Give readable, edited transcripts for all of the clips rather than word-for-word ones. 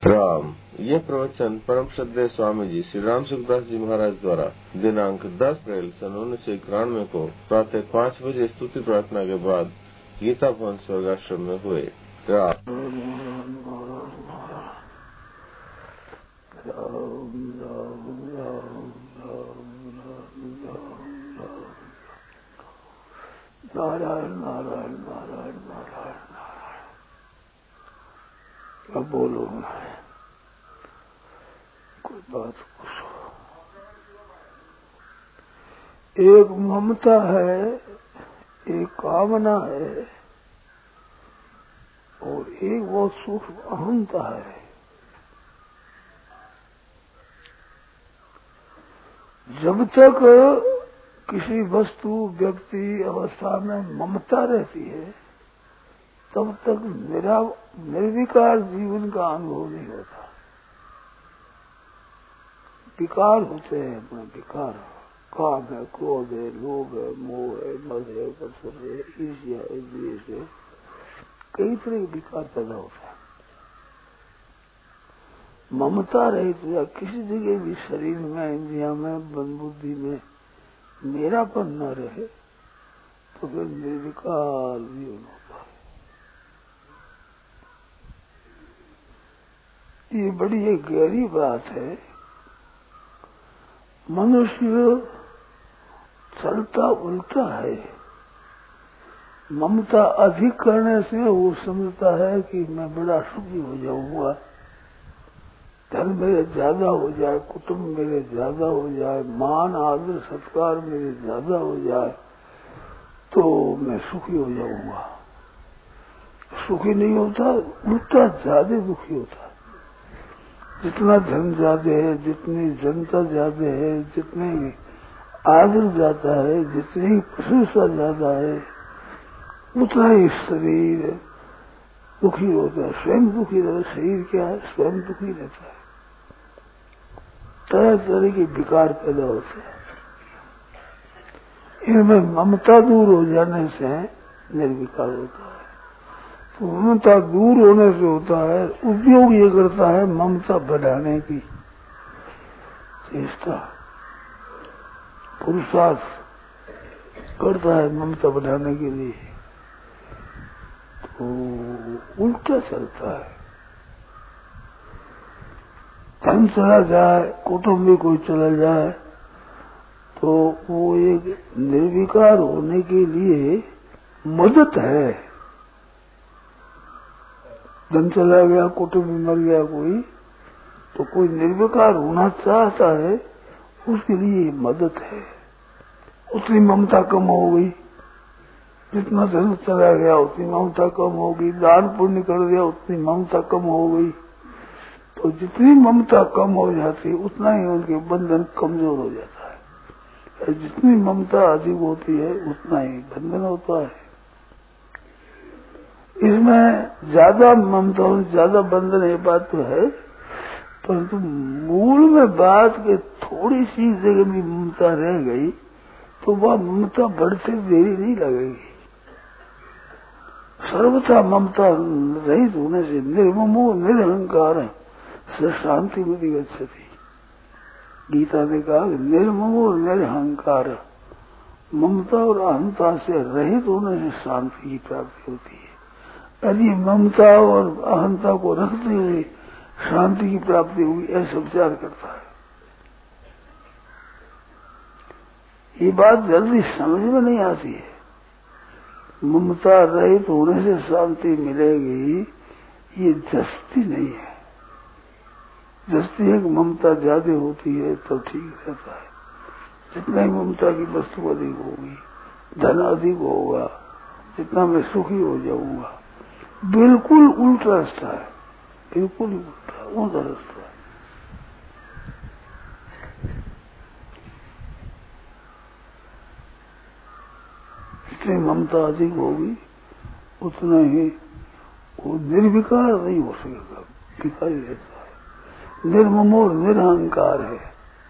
राम। यह प्रवचन परम श्रद्धेय स्वामी जी श्री राम सुखदास जी महाराज द्वारा दिनांक 10 अप्रैल सन 1991 को प्रातः 5 बजे स्तुति प्रार्थना के बाद गीता भवन स्वर्गाश्रम में हुए। नारायण नारायण नारायण नारायण नारायण। क्या बोलो मैं, कोई बात पूछो। एक ममता है, एक कामना है और एक बहुत सूक्ष्म अहंता है। जब तक किसी वस्तु व्यक्ति अवस्था में ममता रहती है तब तक निर्विकार जीवन का अनुभव नहीं होता। विकार होते हैं, अपने विकार, काम है, क्रोध है, लोभ है, मोह है, मद है, पसर है, ईर्ष्या है, द्वेष है, कई तरह के विकार पैदा होते हैं। ममता रहित या किसी जगह भी शरीर में, इंद्रिया में, मन बुद्धि में मेरापन न रहे तो फिर निर्विकार जीवन होता है। ये बड़ी एक गहरी बात है। मनुष्य चलता उल्टा है। ममता अधिक करने से वो समझता है कि मैं बड़ा सुखी हो जाऊंगा, धन मेरे ज्यादा हो जाए, कुटुंब मेरे ज्यादा हो जाए, मान आदर सत्कार मेरे ज्यादा हो जाए तो मैं सुखी हो जाऊंगा। सुखी नहीं होता, उल्टा ज्यादा दुखी होता है। जितना धन ज्यादा है, जितनी जनता ज्यादा है, जितनी आदर ज्यादा है, जितनी प्रशंसा ज्यादा है, उतना ही शरीर दुखी होता है। स्वयं दुखी रहता है। शरीर क्या है, स्वयं दुखी रहता है। तरह तरह के विकार पैदा होते हैं। इनमें ममता दूर हो जाने से निर्विकार होता है। तो ममता दूर होने से होता है, उपयोग ये करता है ममता बढ़ाने की चेष्टा, पुरुषार्थ करता है ममता बढ़ाने के लिए, तो उल्टा चलता है। धन चला जाए, कुटुंब में कोई चला जाए तो वो एक निर्विकार होने के लिए मदद है। धन चला गया, कुटुंब में मर गया कोई, तो कोई निर्विकार होना चाहता है, उसके लिए मदद है। उतनी ममता कम हो गई, जितना धन चला गया उतनी ममता कम होगी, दान पुण्य कर दिया उतनी ममता कम हो गई। तो जितनी ममता कम हो जाती उतना ही उनके बंधन कमजोर हो जाता है। और जितनी ममता अधिक होती है उतना ही बंधन होता है। इसमें ज्यादा ममता और ज्यादा बंधन ये बात तो है, परंतु मूल में बात के थोड़ी सी जगह भी ममता रह गई तो वह ममता बढ़ते देरी नहीं लगेगी। सर्वथा ममता रहित होने से निर्ममो निरहंकार शांति में गच्छति। गीता ने कहा निर्ममो निरहंकार, ममता और अहंता से रहित होने से शांति की प्राप्ति होती है। यदि ममता और अहंता को रखते हुए शांति की प्राप्ति हुई, ऐसा विचार करता है। ये बात जल्दी समझ में नहीं आती है। ममता रहित होने से शांति मिलेगी, ये जस्ती नहीं है। जस्ती है कि ममता ज्यादा होती है तो ठीक रहता है। जितना ही ममता की वस्तु अधिक होगी, धन अधिक होगा, जितना मैं सुखी हो जाऊंगा। बिल्कुल उल्टा रास्ता है, बिल्कुल उल्टा रास्ता है। जितनी ममता अधिक होगी उतना ही वो निर्विकार नहीं हो सकेगा, विकारी रहता है। निर्ममो निरहंकार है।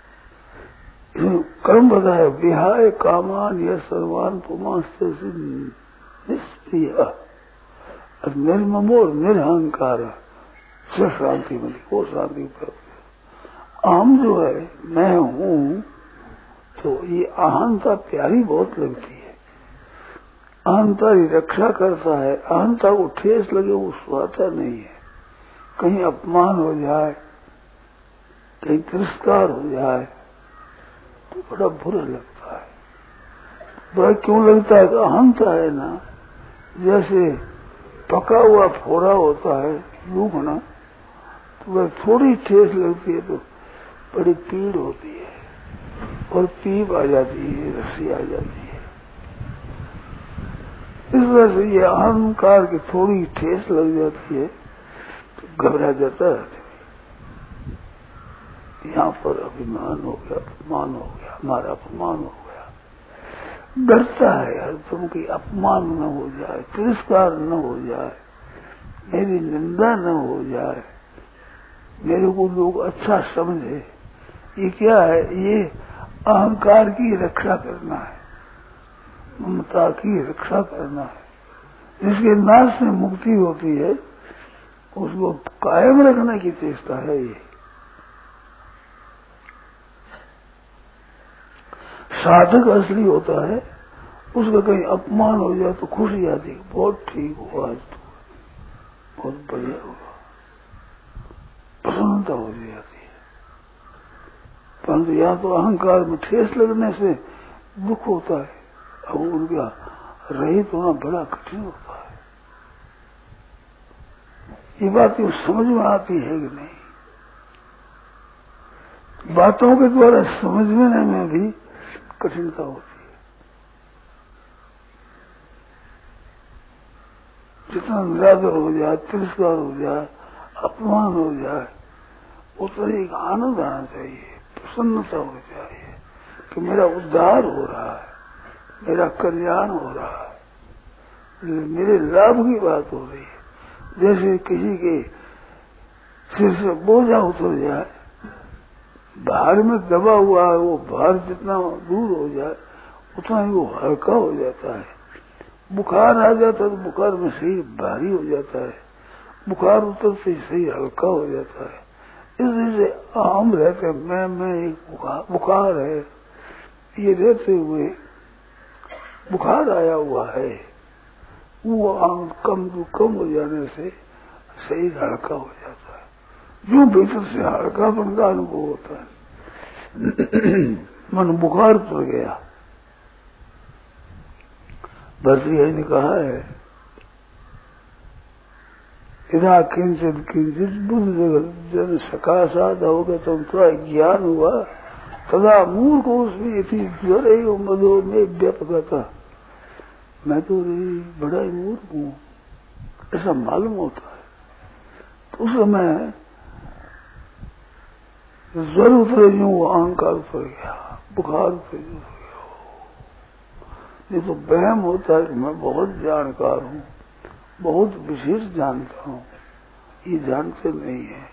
कर्म बताया विहाय कामान यह सर्वान पुमांस निष्प्रिय। निर्ममो निरहंकार, सिर्फ शांति मिली, वो शांति प्राप्त। अहम जो है मैं हूँ, तो ये अहंता प्यारी बहुत लगती है। अहंता ही रक्षा करता है। अहंता को ठेस लगे वो सुहाता नहीं है। कहीं अपमान हो जाए, कहीं तिरस्कार हो जाए तो बड़ा बुरा लगता है। बुरा क्यों लगता है? तो अहंता है ना, जैसे पका हुआ फोड़ा होता है लूखना, तो वह थोड़ी ठेस लगती है तो बड़ी पीड़ होती है और पीप आ जाती है, रस्सी आ जाती है। इस वजह से ये अहंकार की थोड़ी ठेस लग जाती है तो घबरा जाता है। यहाँ पर अभिमान हो गया, अपमान हो गया, हमारा अपमान हो गया। डरता है यार तुम की अपमान न हो जाए, तिरस्कार न हो जाए, मेरी निंदा न हो जाए, मेरे को लोग अच्छा समझे। ये क्या है? ये अहंकार की रक्षा करना है, ममता की रक्षा करना है। जिसके नाश से मुक्ति होती है उसको कायम रखने की चेष्टा है। ये साधक असली होता है, उसका कहीं अपमान हो जाए तो खुशी आती है, बहुत ठीक हुआ आज तो, बहुत बढ़िया हुआ, प्रसन्नता हो जाती है। परंतु यहाँ तो अहंकार में ठेस लगने से दुख होता है, अब उनका रहित होना बड़ा कठिन होता है। ये बात तो समझ में आती है कि नहीं? बातों के द्वारा समझने में भी कठिनता होती है। जितना निरादर हो जाए, तिरस्कार हो जाए, अपमान हो जाए, उतना एक आनंद आना चाहिए, प्रसन्नता हो चाहिए कि मेरा उद्धार हो रहा है, मेरा कल्याण हो रहा है, मेरे लाभ की बात हो रही है। जैसे किसी के सिर से बोझा उतर जाए, भार में दबा हुआ है, वो भार जितना दूर हो जाए उतना ही वो हल्का हो जाता है। बुखार आ जाता है तो बुखार में शरीर भारी हो जाता है, बुखार उतरते ही शरीर हल्का हो जाता है। इस वजह से आम रहते मैं एक बुखार है, ये रहते हुए बुखार आया हुआ है, वो आम कम हो जाने से शरीर हल्का हो जाता है। जो भीतर से हल्कापन का अनुभव होता है। मन बुखार पड़ गया। भर्तृहरि ने कहा है, यदा किंचित किंचित बुद्ध जन सकाशाद हो गया, तो थोड़ा ज्ञान हुआ, तदा मूर्ख उसमें इतनी ज्वर है मधो में व्यपगता, मैं तो बड़ा ही मूर्ख हूँ, ऐसा मालूम होता है। तो उस समय ज्वर उतरे यूं अहंकार उतर गया, बुखार उतर गया। ये तो वहम होता है कि मैं बहुत जानकार हूँ, बहुत विशेष जानता हूँ, ये जानते नहीं है।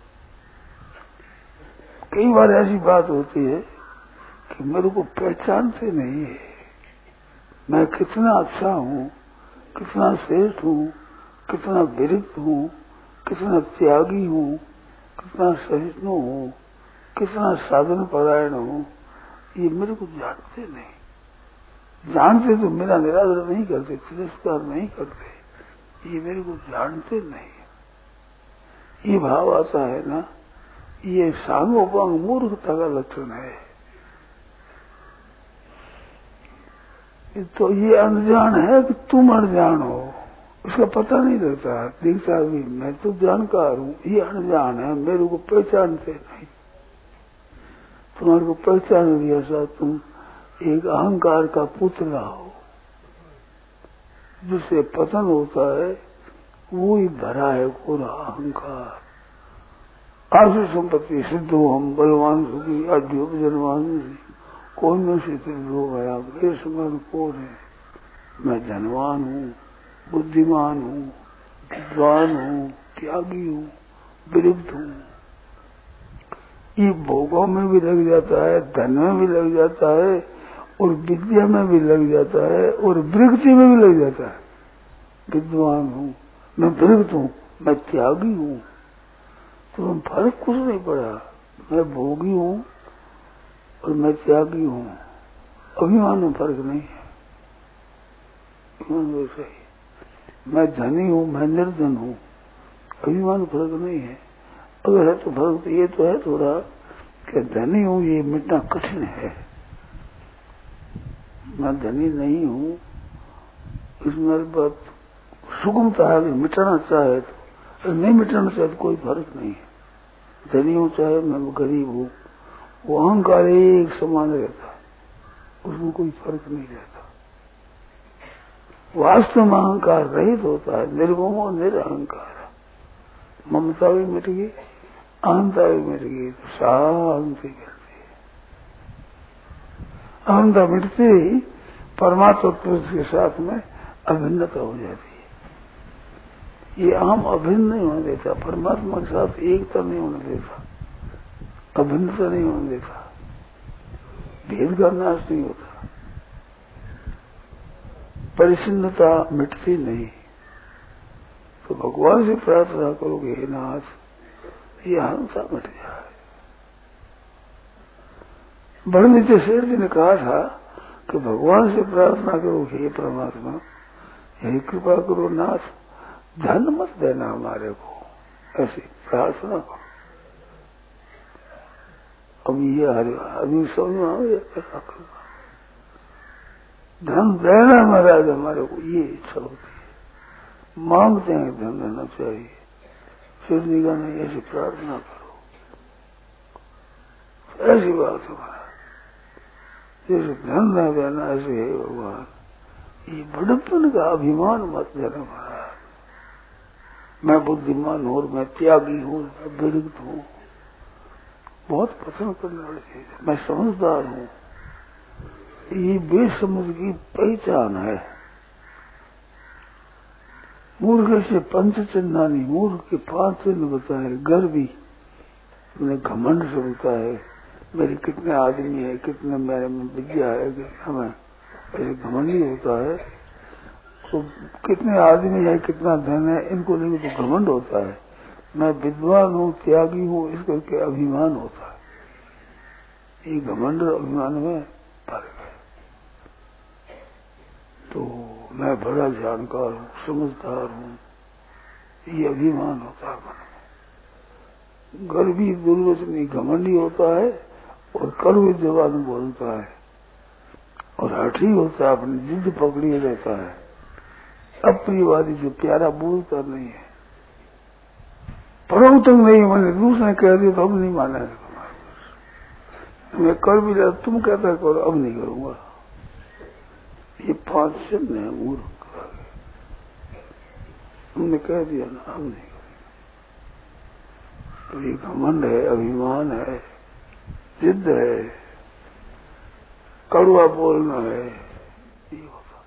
कई बार ऐसी बात होती है कि मेरे को पहचानते नहीं है, मैं कितना अच्छा हूँ, कितना श्रेष्ठ हूँ, कितना विरक्त हूँ, कितना त्यागी हूँ, कितना सहिष्णु हूँ, कितना साधन परायण हूँ, ये मेरे को जानते नहीं। जानते तो मेरा निरादर नहीं करते, तिरस्कार नहीं करते, ये मेरे को जानते नहीं। ये भाव आता है ना, ये सांगोपांग मूर्खता का लक्षण है। तो ये अनजान है कि तुम अनजान हो, उसका पता नहीं लगता, दिखता भी मैं तो जानकार हूँ, ये अनजान है, मेरे को पहचानते नहीं। तुम्हारे को पहचान लिया सा तुम एक अहंकार का पुतला हो, जिससे पतन होता है, वो ही भरा है पूरा अहंकार। आसु संपत्ति सिद्ध हो हम बलवान सुखी अध्योपजनवान, कौन में से हो गया, मेरे समान कौन है? मैं धनवान हूँ, बुद्धिमान हूँ, विद्वान हूँ, त्यागी हूँ, विरुद्ध हूँ। ये भोगों में भी लग जाता है, धन में भी लग जाता है, और विद्या में भी लग जाता है, और विरक्ति में भी लग जाता है। विद्वान हूँ, मैं विरुद्ध हूँ, मैं त्यागी हूँ, तो फर्क कुछ नहीं पड़ा। मैं भोगी हूँ और मैं त्यागी हूँ, अभिमान में फर्क नहीं है। मैं धनी हूँ, मैं निर्धन हूँ, अभिमान में फर्क नहीं है। अगर है तो फर्क तो ये तो है थोड़ा कि धनी हूँ ये मिटना कठिन है, मैं धनी नहीं हूँ, इसमें बात सुगमता है। मिटाना चाहे तो, नहीं मिटाना चाहे तो कोई फर्क नहीं है। धनी हूँ चाहे मैं गरीब हूँ, वो अहंकार एक समान रहता, उसमें कोई फर्क नहीं रहता। वास्तव में अहंकार रहित होता है, निर्मम और निरअहकार। ममता भी मिट गई, अहंता भी मिट गई, तो शांति मिलती है। अहंता मिटते ही परमात्मा के साथ में अभिन्नता हो जाती है। ये अहम अभिन्न नहीं होने देता, परमात्मा के साथ एकता नहीं होने देता, अभिन्नता नहीं होने देता, भेद का नाश नहीं होता, परिच्छिन्नता मिटती नहीं। तो भगवान से प्रार्थना करोगे, हे नाथ ये अहंता मिट जाए। बड़े शेर जी ने कहा था कि भगवान से प्रार्थना करो, हे परमात्मा, हे कृपा करो नाथ, धन मत देना हमारे को, ऐसी प्रार्थना करो। अब ये आदमी समझ में आ गया, कैसा करना, धन देना महाराज हमारे को, ये इच्छा होती है। मांगते हैं धन देना चाहिए, फिर निगाह नहीं, ऐसी प्रार्थना करो, ऐसी बात हमारा जैसे धन न देना, ऐसे है भगवान। ये बड़प्पन का अभिमान मत देना महाराज, मैं बुद्धिमान हूँ, मैं त्यागी हूँ, मैं विरक्त हूँ, बहुत पसंद करने वाली चीज है, मैं समझदार हूँ। ये बेसमझ की पहचान है। मूर्ख से पंच चिन्ह नहीं, मूर्ख के 5 चिन्ह बताए। गर्वी, घमंड से होता है, मेरे कितने आदमी है, कितने मेरे में विद्या है, कितना मैं, ऐसे घमंडी होता है। तो कितने आदमी है, कितना धन है, इनको लेकर तो घमंड होता है। मैं विद्वान हूँ, त्यागी हूँ, इस करके अभिमान होता है। ये घमंड और अभिमान में फर्क है। तो मैं बड़ा जानकार हूँ, समझदार हूँ, ये अभिमान होता है मन में। गर्वी, दुर्वचनी, घमंडी होता है और कड़वी जबान बोलता है और हठी होता है, अपनी जिद पकड़ी रहता है। अप्रियवादी जो प्यारा बोलता नहीं है, परम तुम नहीं माने, दूसरे कह दिया तो अब नहीं माना है तुम्हारे, मैं कर भी रहा, तुम कहता करो, अब नहीं करूंगा। ये 5 चिन्ह है मूर्ख, तुमने कह दिया ना, अब नहीं करेंगे। तो ये घमंड है, अभिमान है, जिद है, कड़वा बोलना है, ये होता।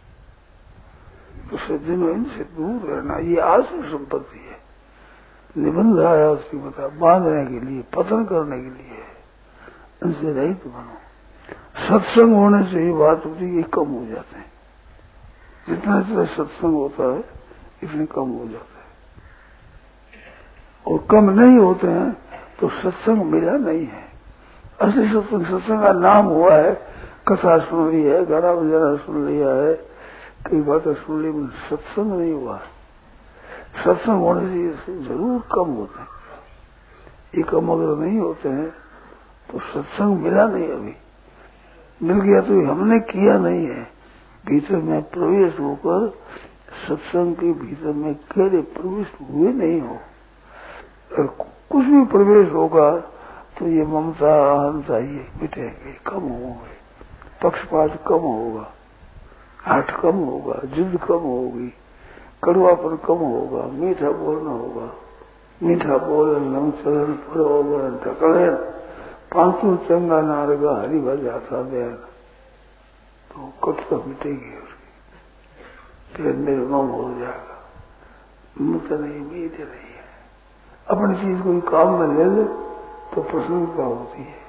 तो सज्जनों, इनसे दूर रहना, ये आसुर संपत्ति है। निबंध आया उसकी बता, बांधने के लिए, पतन करने के लिए, इनसे रहित बनो। सत्संग होने से ये बात होती है, ये कम हो जाते हैं। जितना जितना सत्संग होता है, इतने कम हो जाते हैं। और कम नहीं होते हैं तो सत्संग मिला नहीं है। असली सत्संग, सत्संग का नाम हुआ है, कथा सुन ली है, गाना बजाना सुन लिया है, कई बातें सुन ली, सत्संग नहीं हुआ है। सत्संग होने से जरूर कम होते हैं। ये कम अगर नहीं होते हैं तो सत्संग मिला नहीं। अभी मिल गया तो हमने किया नहीं है। भीतर में प्रवेश होकर सत्संग के भीतर में गहरे प्रवेश हुए नहीं हो। और कुछ भी प्रवेश होगा तो ये ममता, अहंता ये मिटेंगे, कम होंगे, पक्षपात कम होगा, हठ कम होगा, जिद कम होगी, कड़वापन कम होगा, मीठा बोलना होगा। मीठा बोलन लम चलन पर ढकड़े, 5 चंगा नारगा हरी भजा था देन, तो कटुता मिटेगी उसकी, फिर निर्मम हो जाएगा। मुझे नहीं, मीठे नहीं है। अपनी चीज कोई काम में ले ले तो प्रसन्नता होती है।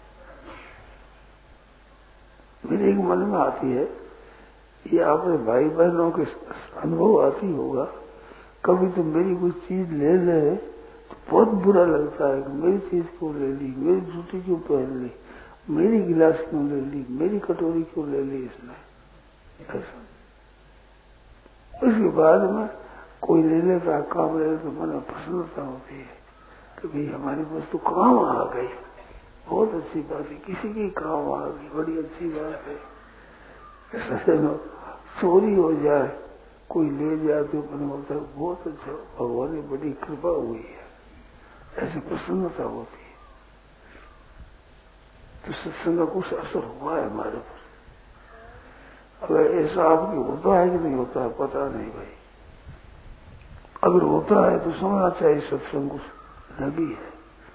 मेरे एक मन में आती है, ये आपने भाई बहनों के अनुभव आती होगा, कभी तो मेरी कुछ चीज ले ले तो बहुत बुरा लगता है कि मेरी चीज क्यों ले ली, मेरी जूती क्यों पहन ली, मेरी गिलास क्यों ले ली, मेरी कटोरी क्यों ले ली इसने। ऐसा उसके बाद में कोई ले लेता काम ले तो मन में प्रसन्नता होती है कि भाई हमारी वस्तु काम आ गई, बहुत अच्छी बात है, किसी की काम आ गई, बड़ी अच्छी बात है। ऐसा चोरी हो जाए, कोई ले जाए तो मन होता है बहुत अच्छा, भगवान की बड़ी कृपा हुई है, ऐसी प्रसन्नता होती है। तो सत्संग का कुछ असर हुआ है हमारे पर। अगर ऐसा आपकी होता है कि नहीं होता है पता नहीं भाई, अगर होता है तो समझना चाहिए सत्संग कुछ लगी है।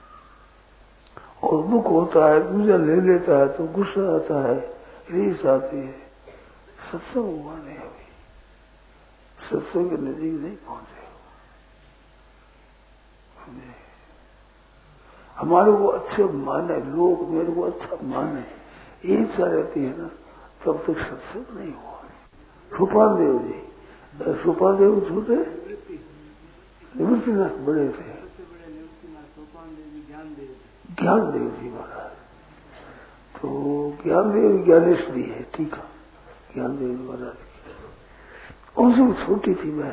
और दुख होता है, दूसरा ले लेता है तो गुस्सा आता है, रीस आती है, सत्संग हुआ नहीं अभी, सत्संग के नजदीक नहीं पहुंचे। हमारे को अच्छे माने लोग, मेरे को अच्छा माने, ये इच्छा रहती है ना, तब तक सत्संग नहीं हुआ। सुपादेव जी, सुपादेव छोटे निवृत्तिनाथ बड़े थे, ज्ञानदेव जी महाराज, तो ज्ञानदेव ज्ञानेश भी है, ठीक है, ज्ञानदेव महाराज उनसे छोटी थी मैं।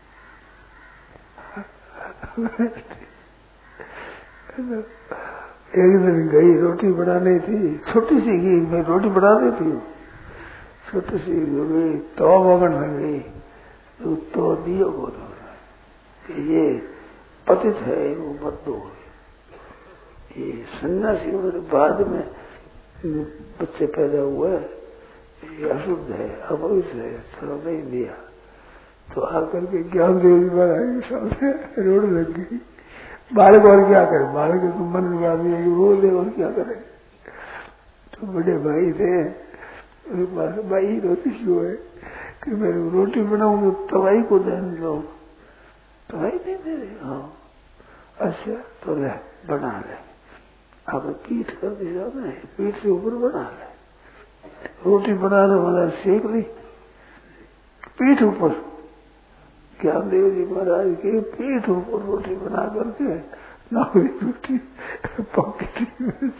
एक दिन गई रोटी बनानी थी, छोटी सी गई, मैं रोटी बना देती हूँ, छोटी सी गई तो वगन में गई तो दियो बोलो कि ये पतित है, वो मत दो, ये सन्यासी होने बाद में बच्चे पैदा हुए, ये अशुद्ध है, अपवित्र है, थोड़ा नहीं दिया। तो आकर के ज्ञानदेव जी महाराज के सामने रोड लग गई। बालक और क्या करे, बालक तो मन में बात नहीं है, वो दे और क्या करे। तो बड़े भाई थे, भाई रोटी क्यों है कि मैं रोटी बनाऊं तो तवाई को ध्यान दो, तवाई नहीं दे रहे। हाँ अच्छा तो ले बना ले, आप पीठ कर दिया ना, पीठ से ऊपर बना ले, रोटी बनाने वाला सेक ली पीठ ऊपर। ज्ञानदेव जी महाराज के पीठ ऊपर रोटी बना करके नावरी रोटी पॉकेट में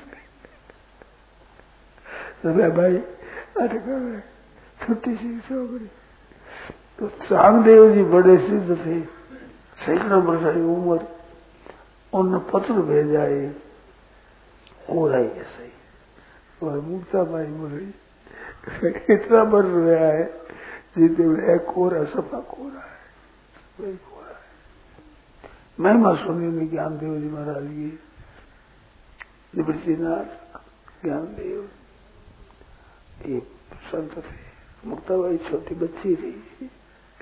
से भाई अटकर छोटी सी छोकरी। तो चांगदेव जी बड़े सिद्ध थे, सैकड़ों वर्ष की उम्र, उन्होंने पत्र भेजा है और आई ऐसा ही। और मुक्ता बाई बोल रही इतना वर्ष गया है जीते हुए एक कोरा सफा कोरा है, वही कोरा है। महिमा सुनी में ज्ञानदेव जी महाराज की, निवृत्तिनाथ ज्ञानदेव ये संत थे। मुक्ताबाई छोटी बच्ची थी,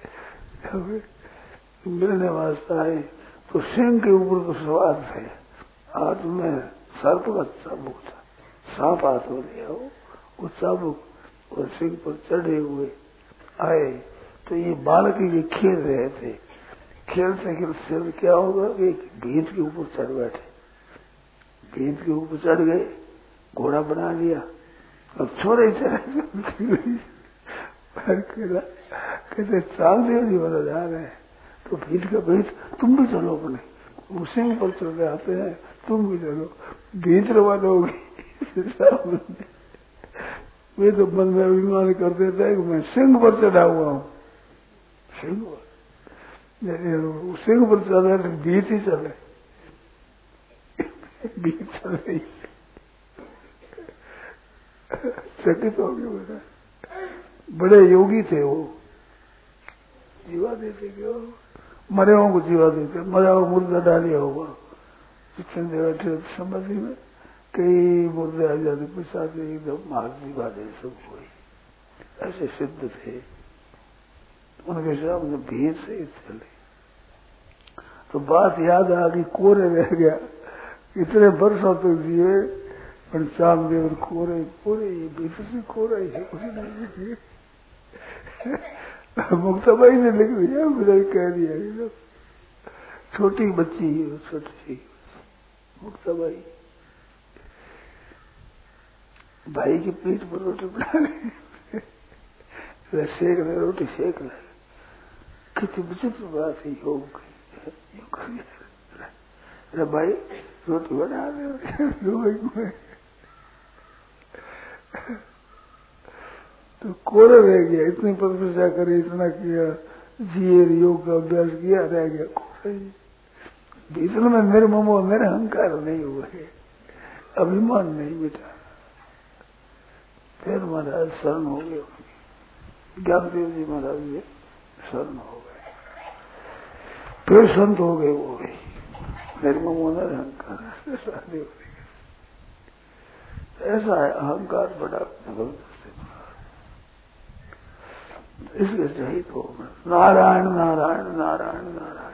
मिलने वास्ते आए तो सिंह के ऊपर तो सवार थे, हाथ में सर्प का चाबुक था, सांप हाथ में लिया वो चाबुक और सिंह पर चढ़े हुए आए। तो ये बालक ये खेल रहे थे, खेलते खेलते क्या होगा कि भीत के ऊपर चढ़ बैठे, भीत के ऊपर चढ़ गए, घोड़ा बना लिया, अब छोड़े चले कहते चांगदेव जी वाला जा रहे हैं तो भीत का भीत तुम भी चलो अपने, वो सिंह पर चल रहे आते हैं, तुम भी चलो, भीत रवाना होगी। वे तो मन में अभिमान कर देता है कि मैं सिंह पर चढ़ा हुआ हूँ, सिंह पर चल रहे तो भीत ही चले, भीत चल रही, चकित हो गया बेटा। बड़े योगी थे वो, जीवा देते क्यों, मरे हो को जीवा देते, मरा हो मुर्दा डालिया होगा बैठे समाधि में, कई मुर्दे आ जाते पिछाते एकदम मार जीवा दे सब कोई, ऐसे सिद्ध थे। उनके सामने भीड़ से चले तो बात याद आ गई, कोरे रह गया, इतने वर्षों तक जिए पर चांगदेव कोरे कोरे, ये भीतर से कोरा ही है, कुछ नहीं। मुक्ताबाई ने लिख दिया, मुझे कह दिया, छोटी बच्ची है, छोटी सी मुक्ताबाई भाई की पीठ पर रोटी बना ले, सेक ले रोटी सेक ले। कितनी विचित्र बात है योग की, अरे भाई रोटी बना दे तो कोरे रह गया। इतनी तपस्या करी, इतना किया, जिए योग का अभ्यास किया, रह गया कोरे। बीच में मेरे मोमो मेरे अहंकार नहीं हुए, अभिमान नहीं मिटा। फिर महाराज शरण हो गए, ज्ञानदेव जी महाराज जी शरण हो गए, फिर संत हो गए वो भी। मेरे मोमो मेरे अहंकार शादी हो गई। ऐसा है अहंकार बड़ा जबरदस्त है। इसके सहित हो नारायण नारायण नारायण नारायण।